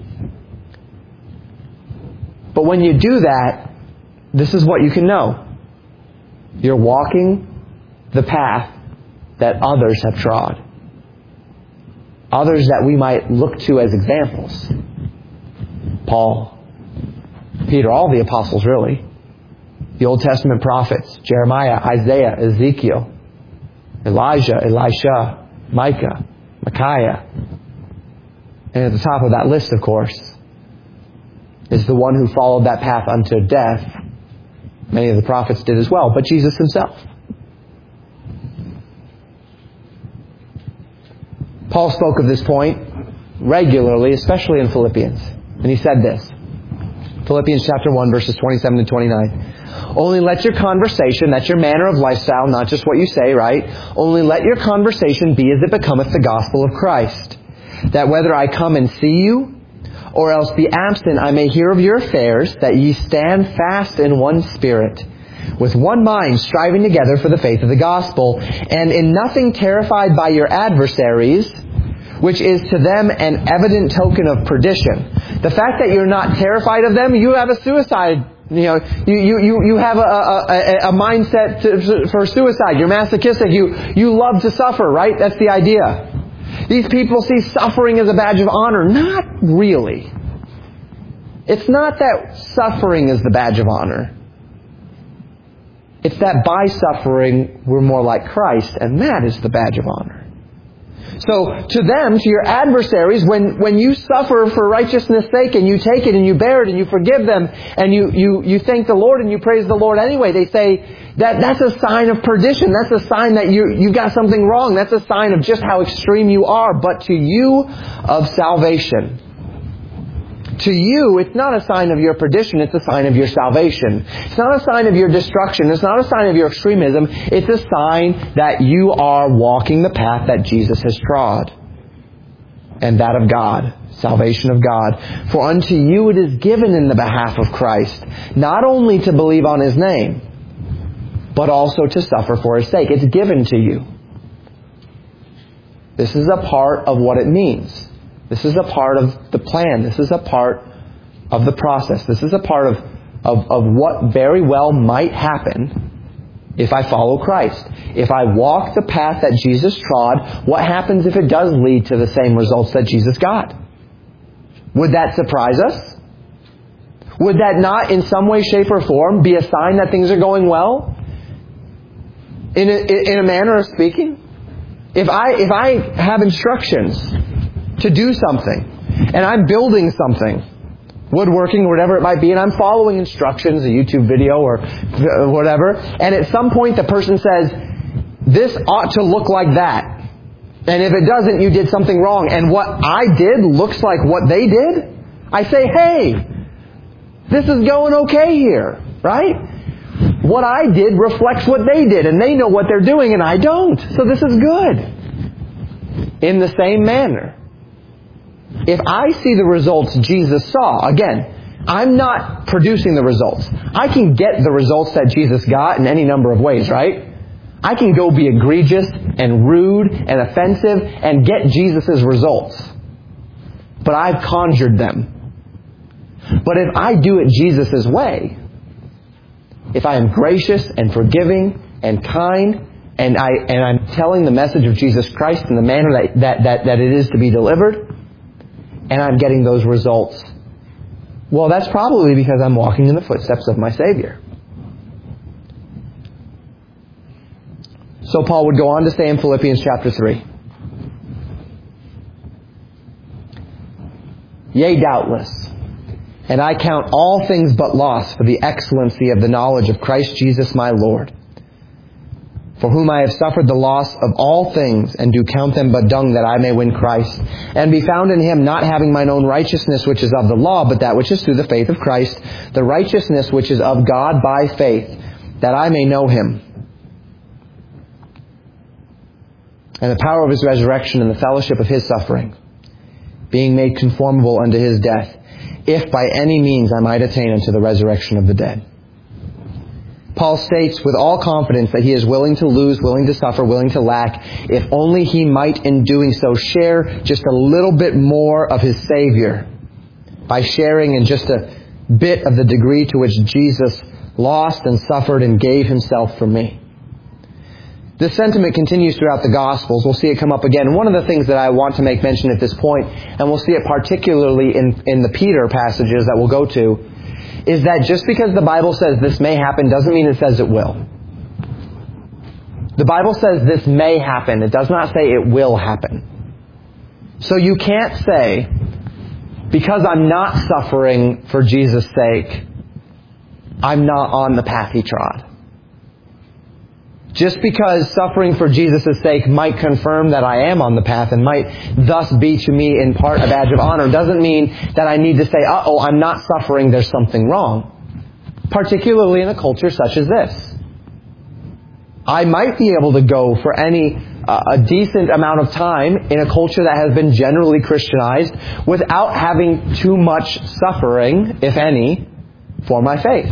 Speaker 1: But when you do that, this is what you can know. You're walking the path that others have trod. Others that we might look to as examples. Paul, Peter, all the apostles really. The Old Testament prophets, Jeremiah, Isaiah, Ezekiel, Elijah, Elisha, Micah, Micaiah. And at the top of that list, of course, is the one who followed that path unto death. Many of the prophets did as well, but Jesus Himself. Paul spoke of this point regularly, especially in Philippians. And he said this. Philippians chapter 1, verses 27 to 29. Only let your conversation, that's your manner of lifestyle, not just what you say, right? Only let your conversation be as it becometh the gospel of Christ. That whether I come and see you, or else be absent, I may hear of your affairs, that ye stand fast in one spirit, with one mind striving together for the faith of the gospel, and in nothing terrified by your adversaries, which is to them an evident token of perdition. The fact that you're not terrified of them, you have a suicide. You have a mindset for suicide. You're masochistic. You love to suffer, right? That's the idea. These people see suffering as a badge of honor. Not really. It's not that suffering is the badge of honor. It's that by suffering, we're more like Christ, and that is the badge of honor. So, to them, to your adversaries, when you suffer for righteousness' sake, and you take it, and you bear it, and you forgive them, and you thank the Lord, and you praise the Lord anyway, they say, that's a sign of perdition. That's a sign that you've got something wrong. That's a sign of just how extreme you are. But to you, of salvation. To you, it's not a sign of your perdition, it's a sign of your salvation. It's not a sign of your destruction, it's not a sign of your extremism, it's a sign that you are walking the path that Jesus has trod. And that of God, salvation of God. For unto you it is given in the behalf of Christ, not only to believe on His name, but also to suffer for His sake. It's given to you. This is a part of what it means. This is a part of the plan. This is a part of the process. This is a part of what very well might happen if I follow Christ. If I walk the path that Jesus trod, what happens if it does lead to the same results that Jesus got? Would that surprise us? Would that not in some way, shape, or form be a sign that things are going well? In a manner of speaking? If I have instructions to do something, and I'm building something, woodworking or whatever it might be, and I'm following instructions, a YouTube video or whatever, and at some point the person says, this ought to look like that. And if it doesn't, you did something wrong. And what I did looks like what they did. I say, hey, this is going okay here, right? What I did reflects what they did, and they know what they're doing, and I don't. So this is good. In the same manner, if I see the results Jesus saw, again, I'm not producing the results. I can get the results that Jesus got in any number of ways, right? I can go be egregious and rude and offensive and get Jesus' results. But I've conjured them. But if I do it Jesus' way, if I am gracious and forgiving and kind, and I'm telling the message of Jesus Christ in the manner that it is to be delivered, and I'm getting those results, well, that's probably because I'm walking in the footsteps of my Savior. So Paul would go on to say in Philippians chapter 3, yea, doubtless, and I count all things but loss for the excellency of the knowledge of Christ Jesus my Lord, for whom I have suffered the loss of all things, and do count them but dung, that I may win Christ, and be found in Him, not having mine own righteousness which is of the law, but that which is through the faith of Christ, the righteousness which is of God by faith, that I may know Him, and the power of His resurrection, and the fellowship of His suffering, being made conformable unto His death, if by any means I might attain unto the resurrection of the dead. Paul states with all confidence that he is willing to lose, willing to suffer, willing to lack, if only he might in doing so share just a little bit more of his Savior, by sharing in just a bit of the degree to which Jesus lost and suffered and gave Himself for me. This sentiment continues throughout the Gospels. We'll see it come up again. And one of the things that I want to make mention at this point, and we'll see it particularly in the Peter passages that we'll go to, is that just because the Bible says this may happen doesn't mean it says it will. The Bible says this may happen. It does not say it will happen. So you can't say, because I'm not suffering for Jesus' sake, I'm not on the path He trod. Just because suffering for Jesus' sake might confirm that I am on the path and might thus be to me in part a badge of honor doesn't mean that I need to say, uh-oh, I'm not suffering, there's something wrong. Particularly in a culture such as this. I might be able to go for a decent amount of time in a culture that has been generally Christianized without having too much suffering, if any, for my faith.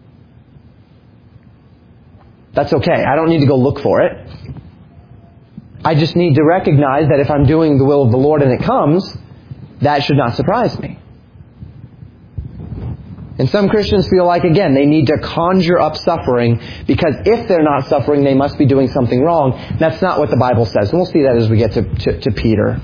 Speaker 1: That's okay. I don't need to go look for it. I just need to recognize that if I'm doing the will of the Lord and it comes, that should not surprise me. And some Christians feel like, again, they need to conjure up suffering because if they're not suffering, they must be doing something wrong. That's not what the Bible says. And we'll see that as we get to Peter.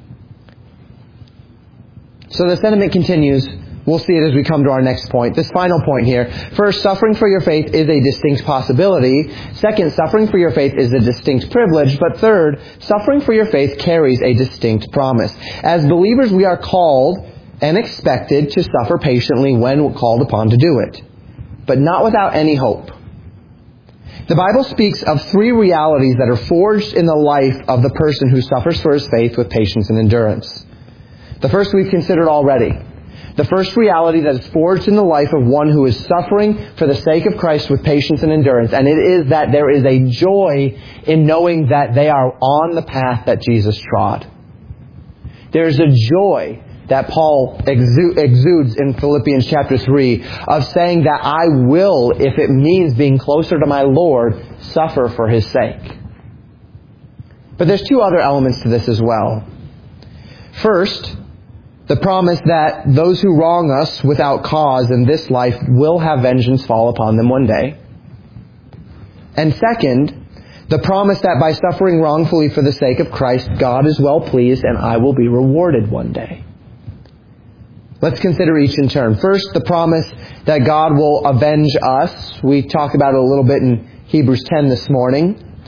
Speaker 1: So the sentiment continues. We'll see it as we come to our next point. This final point here. First, suffering for your faith is a distinct possibility. Second, suffering for your faith is a distinct privilege. But third, suffering for your faith carries a distinct promise. As believers, we are called and expected to suffer patiently when called upon to do it, but not without any hope. The Bible speaks of three realities that are forged in the life of the person who suffers for his faith with patience and endurance. The first we've considered already. The first reality that is forged in the life of one who is suffering for the sake of Christ with patience and endurance, and it is that there is a joy in knowing that they are on the path that Jesus trod. There's a joy that Paul exudes in Philippians chapter 3 of saying that I will, if it means being closer to my Lord, suffer for His sake. But there's two other elements to this as well. First, the promise that those who wrong us without cause in this life will have vengeance fall upon them one day. And second, the promise that by suffering wrongfully for the sake of Christ, God is well pleased and I will be rewarded one day. Let's consider each in turn. First, the promise that God will avenge us. We talked about it a little bit in Hebrews 10 this morning.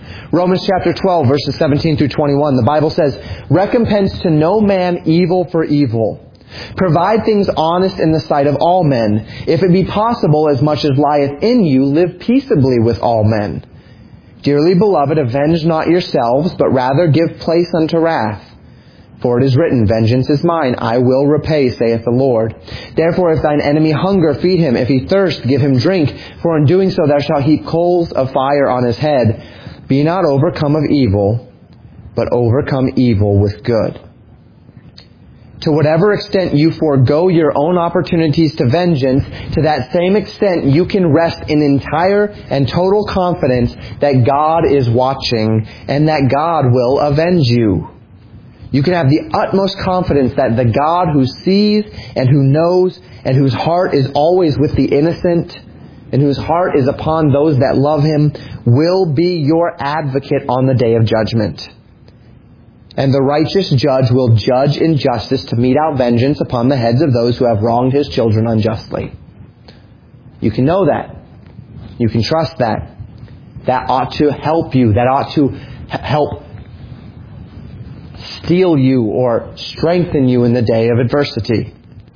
Speaker 1: Romans chapter 12, verses 17 through 21, the Bible says, "Recompense to no man evil for evil. Provide things honest in the sight of all men. If it be possible, as much as lieth in you, live peaceably with all men. Dearly beloved, avenge not yourselves, but rather give place unto wrath. For it is written, Vengeance is mine, I will repay, saith the Lord. Therefore if thine enemy hunger, feed him. If he thirst, give him drink. For in doing so thou shalt heap coals of fire on his head. Be not overcome of evil, but overcome evil with good." To whatever extent you forego your own opportunities to vengeance, to that same extent you can rest in entire and total confidence that God is watching and that God will avenge you. You can have the utmost confidence that the God who sees and who knows and whose heart is always with the innocent and whose heart is upon those that love Him will be your advocate on the day of judgment. And the righteous judge will judge in justice to mete out vengeance upon the heads of those who have wronged His children unjustly. You can know that. You can trust that. That ought to help you. That ought to help steel you or strengthen you in the day of adversity.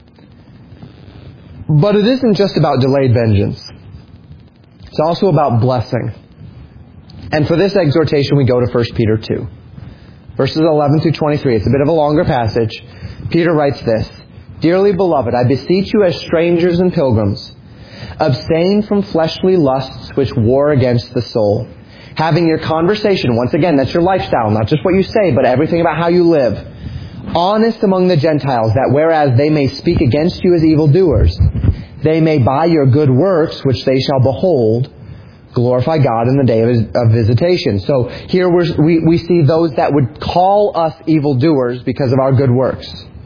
Speaker 1: But it isn't just about delayed vengeance. It's also about blessing. And for this exhortation we go to 1 Peter 2. Verses 11 through 23. It's a bit of a longer passage. Peter writes this, "Dearly beloved, I beseech you as strangers and pilgrims, abstain from fleshly lusts which war against the soul, having your conversation," once again, that's your lifestyle, not just what you say, but everything about how you live, "honest among the Gentiles, that whereas they may speak against you as evildoers, they may by your good works, which they shall behold, glorify God in the day of visitation." So here we see those that would call us evildoers because of our good works.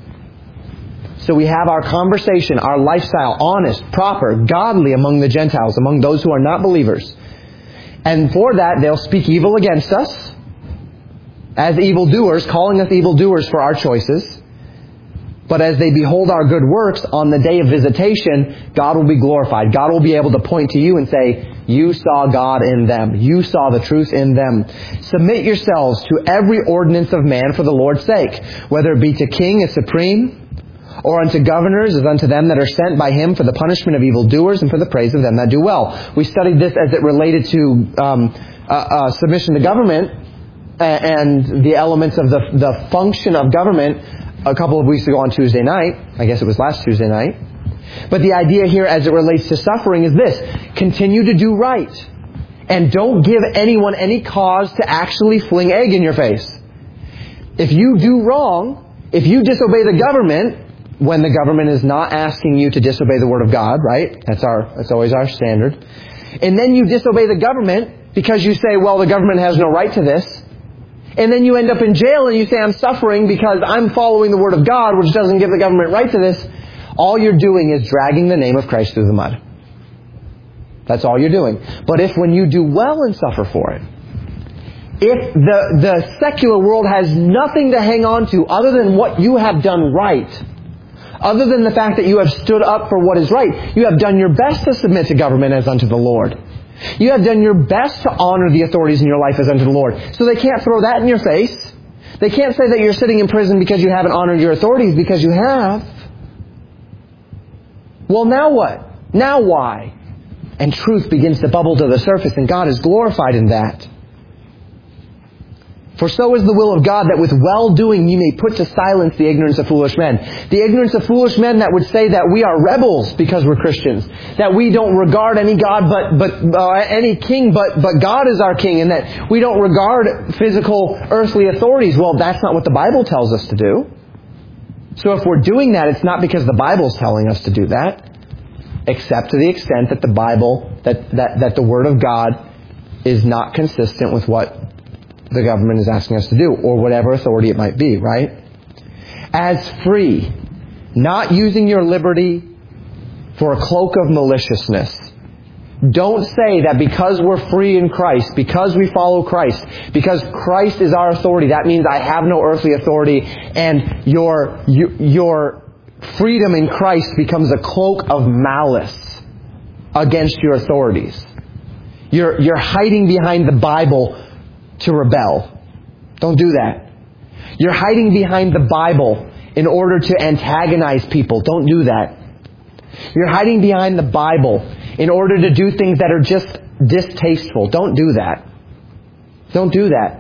Speaker 1: So we have our conversation, our lifestyle, honest, proper, godly among the Gentiles, among those who are not believers. And for that, they'll speak evil against us as evildoers, calling us evildoers for our choices. But as they behold our good works on the day of visitation, God will be glorified. God will be able to point to you and say, "You saw God in them. You saw the truth in them." "Submit yourselves to every ordinance of man for the Lord's sake, whether it be to king as supreme, or unto governors as unto them that are sent by him for the punishment of evildoers and for the praise of them that do well." We studied this as it related to submission to government and the elements of the function of government a couple of weeks ago on Tuesday night. I guess it was last Tuesday night. But the idea here as it relates to suffering is this: continue to do right. And don't give anyone any cause to actually fling egg in your face. If you do wrong, if you disobey the government, when the government is not asking you to disobey the Word of God, right? That's always our standard. And then you disobey the government because you say, well, the government has no right to this. And then you end up in jail and you say, I'm suffering because I'm following the Word of God, which doesn't give the government right to this. All you're doing is dragging the name of Christ through the mud. That's all you're doing. But if when you do well and suffer for it, if the secular world has nothing to hang on to other than what you have done right, other than the fact that you have stood up for what is right, you have done your best to submit to government as unto the Lord. You have done your best to honor the authorities in your life as unto the Lord. So they can't throw that in your face. They can't say that you're sitting in prison because you haven't honored your authorities, because you have. Well, now what? Now why? And truth begins to bubble to the surface, and God is glorified in that. For so is the will of God, that with well-doing ye may put to silence the ignorance of foolish men. The ignorance of foolish men that would say that we are rebels because we're Christians. That we don't regard any God any king but God is our king. And that we don't regard physical earthly authorities. Well, that's not what the Bible tells us to do. So if we're doing that, it's not because the Bible's telling us to do that. Except to the extent that the Bible, that the Word of God is not consistent with what the government is asking us to do, or whatever authority it might be, right? As free, not using your liberty for a cloak of maliciousness. Don't say that because we're free in Christ, because we follow Christ, because Christ is our authority, that means I have no earthly authority, and your freedom in Christ becomes a cloak of malice against your authorities. You're hiding behind the Bible to rebel. Don't do that. You're hiding behind the Bible in order to antagonize people. Don't do that. You're hiding behind the Bible in order to do things that are just distasteful. Don't do that. Don't do that.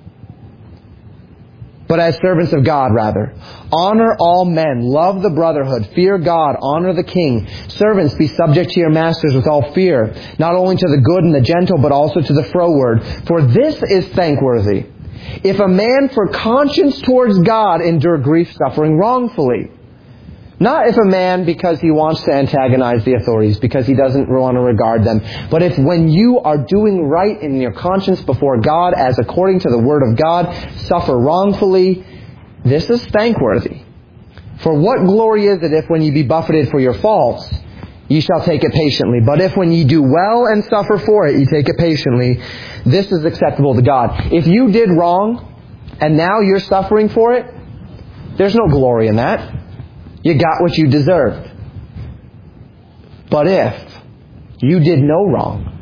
Speaker 1: But as servants of God, rather, honor all men, love the brotherhood, fear God, honor the king. Servants, be subject to your masters with all fear, not only to the good and the gentle, but also to the froward. For this is thankworthy, if a man for conscience towards God endure grief suffering wrongfully. Not if a man because he wants to antagonize the authorities, because he doesn't want to regard them. But if when you are doing right in your conscience before God, as according to the Word of God, suffer wrongfully, this is thankworthy. For what glory is it if when ye be buffeted for your faults, ye shall take it patiently? But if when ye do well and suffer for it, ye take it patiently, this is acceptable to God. If you did wrong, and now you're suffering for it, there's no glory in that. You got what you deserved. But if you did no wrong,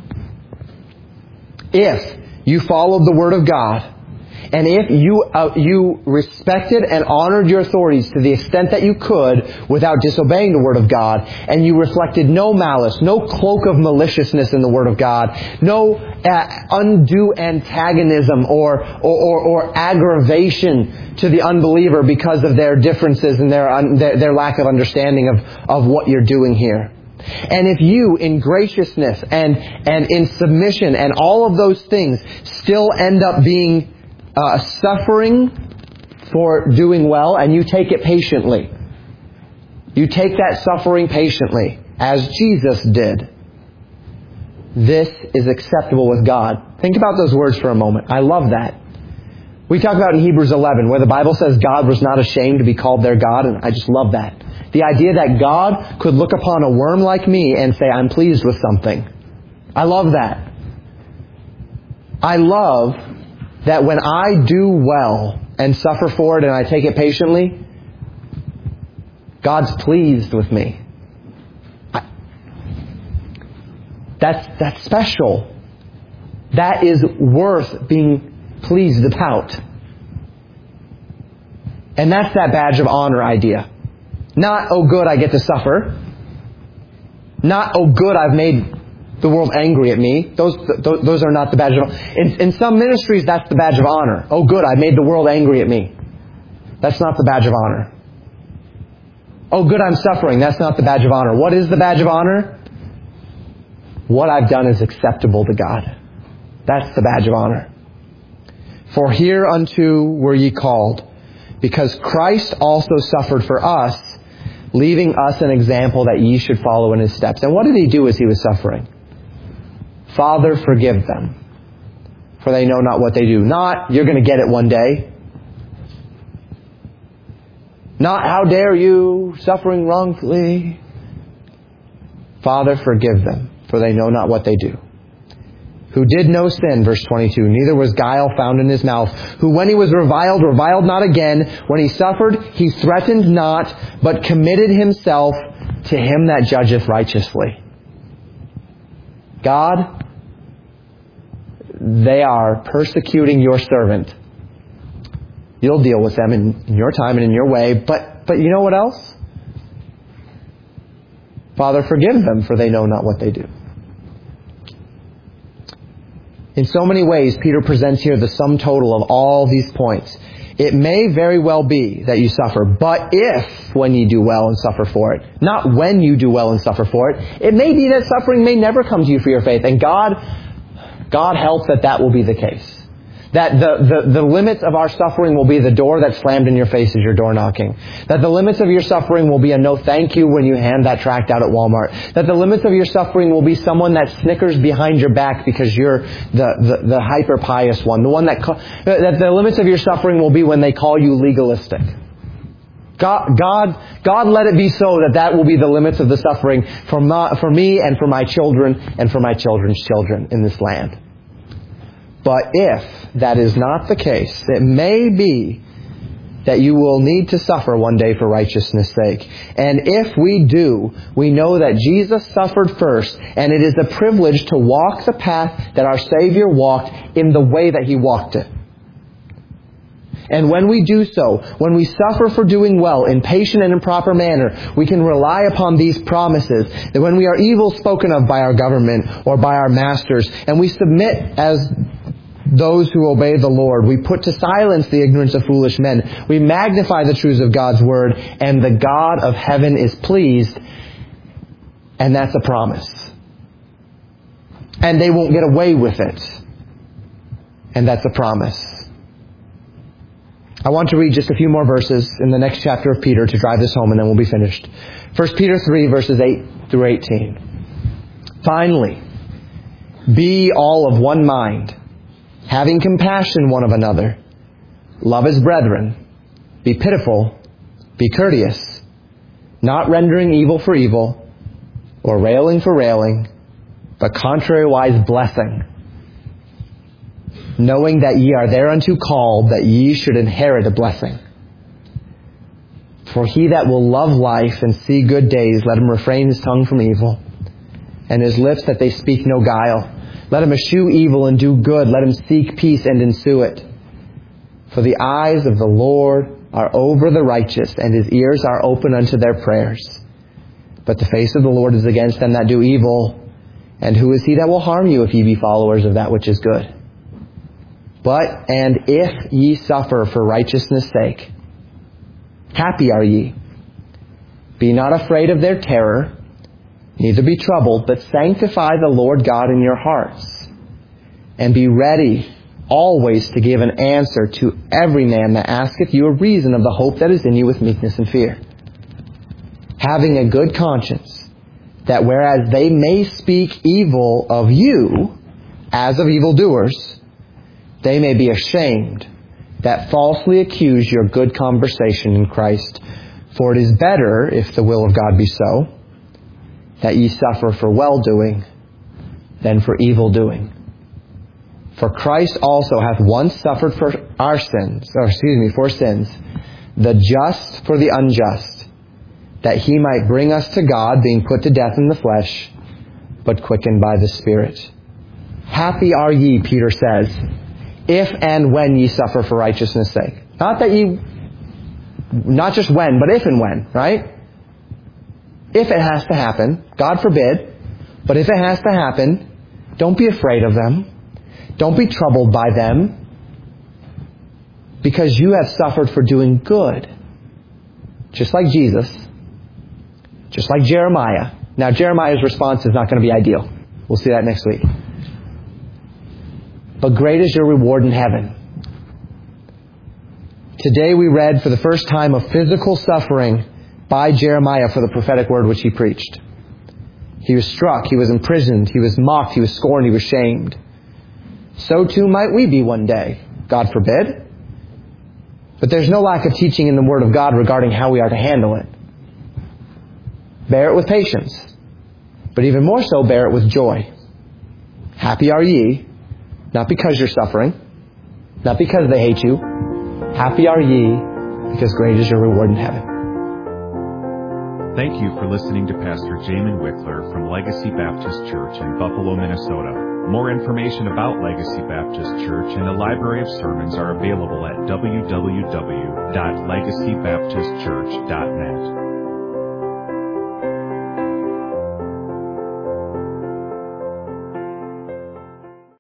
Speaker 1: if you followed the Word of God, and if you respected and honored your authorities to the extent that you could without disobeying the Word of God, and you reflected no malice, no cloak of maliciousness in the Word of God, no undue antagonism or aggravation to the unbeliever because of their differences and their lack of understanding of what you're doing here. And if you, in graciousness and in submission and all of those things, still end up being suffering for doing well, and you take it patiently. You take that suffering patiently, as Jesus did. This is acceptable with God. Think about those words for a moment. I love that. We talk about in Hebrews 11, where the Bible says God was not ashamed to be called their God, and I just love that. The idea that God could look upon a worm like me and say, I'm pleased with something. I love that. I love that when I do well and suffer for it and I take it patiently, God's pleased with me. That's special. That is worth being pleased about. And that's that badge of honor idea. Not, oh good, I get to suffer. Not, oh good, I've made the world angry at me. Those are not the badge of honor. In some ministries, that's the badge of honor. Oh good, I made the world angry at me. That's not the badge of honor. Oh good, I'm suffering. That's not the badge of honor. What is the badge of honor? What I've done is acceptable to God. That's the badge of honor. For hereunto were ye called, because Christ also suffered for us, leaving us an example that ye should follow in His steps. And what did He do as He was suffering? Father, forgive them, for they know not what they do. Not, you're going to get it one day. Not, how dare you, suffering wrongfully. Father, forgive them, for they know not what they do. Who did no sin, verse 22, neither was guile found in his mouth. Who when he was reviled, reviled not again. When he suffered, he threatened not, but committed himself to Him that judgeth righteously. God, they are persecuting your servant. You'll deal with them in your time and in your way. But you know what else? Father, forgive them, for they know not what they do. In so many ways, Peter presents here the sum total of all these points. It may very well be that you suffer, but if when you do well and suffer for it, not when you do well and suffer for it, it may be that suffering may never come to you for your faith. And God help that will be the case. That the limits of our suffering will be the door that's slammed in your face as you're door knocking. That the limits of your suffering will be a no thank you when you hand that tract out at Walmart. That the limits of your suffering will be someone that snickers behind your back because you're the hyper pious one. The one that the limits of your suffering will be when they call you legalistic. God let it be so that will be the limits of the suffering for me and for my children and for my children's children in this land. But if that is not the case, it may be that you will need to suffer one day for righteousness' sake. And if we do, we know that Jesus suffered first, and it is a privilege to walk the path that our Savior walked in the way that He walked it. And when we do so, when we suffer for doing well in patient and in proper manner, we can rely upon these promises that when we are evil spoken of by our government or by our masters, and we submit as those who obey the Lord, we put to silence the ignorance of foolish men, we magnify the truths of God's Word, and the God of heaven is pleased, and that's a promise. And they won't get away with it. And that's a promise. I want to read just a few more verses in the next chapter of Peter to drive this home, and then we'll be finished. 1 Peter 3, verses 8 through 18. Finally, be all of one mind, having compassion one of another. Love as brethren. Be pitiful. Be courteous. Not rendering evil for evil, or railing for railing, but contrariwise blessing, knowing that ye are thereunto called, that ye should inherit a blessing. For he that will love life and see good days, let him refrain his tongue from evil, and his lips that they speak no guile. Let him eschew evil and do good. Let him seek peace and ensue it. For the eyes of the Lord are over the righteous, and His ears are open unto their prayers. But the face of the Lord is against them that do evil. And who is he that will harm you if ye be followers of that which is good? But, and if ye suffer for righteousness' sake, happy are ye. Be not afraid of their terror, neither be troubled, but sanctify the Lord God in your hearts, and be ready always to give an answer to every man that asketh you a reason of the hope that is in you with meekness and fear, having a good conscience, that whereas they may speak evil of you, as of evildoers, they may be ashamed that falsely accuse your good conversation in Christ. For it is better, if the will of God be so, that ye suffer for well-doing than for evil-doing. For Christ also hath once suffered for for sins, the just for the unjust, that He might bring us to God, being put to death in the flesh, but quickened by the Spirit. Happy are ye, Peter says, if and when ye suffer for righteousness' sake. Not just when, but if and when, right? If it has to happen, God forbid, but if it has to happen, don't be afraid of them. Don't be troubled by them, because you have suffered for doing good. Just like Jesus, just like Jeremiah. Now, Jeremiah's response is not going to be ideal. We'll see that next week. But great is your reward in heaven. Today we read for the first time of physical suffering by Jeremiah for the prophetic word which he preached. He was struck, he was imprisoned, he was mocked, he was scorned, he was shamed. So too might we be one day, God forbid. But there's no lack of teaching in the Word of God regarding how we are to handle it. Bear it with patience, but even more so, bear it with joy. Happy are ye, not because you're suffering, not because they hate you. Happy are ye, because great is your reward in heaven.
Speaker 2: Thank you for listening to Pastor Jamin Wickler from Legacy Baptist Church in Buffalo, Minnesota. More information about Legacy Baptist Church and a library of sermons are available at www.legacybaptistchurch.net.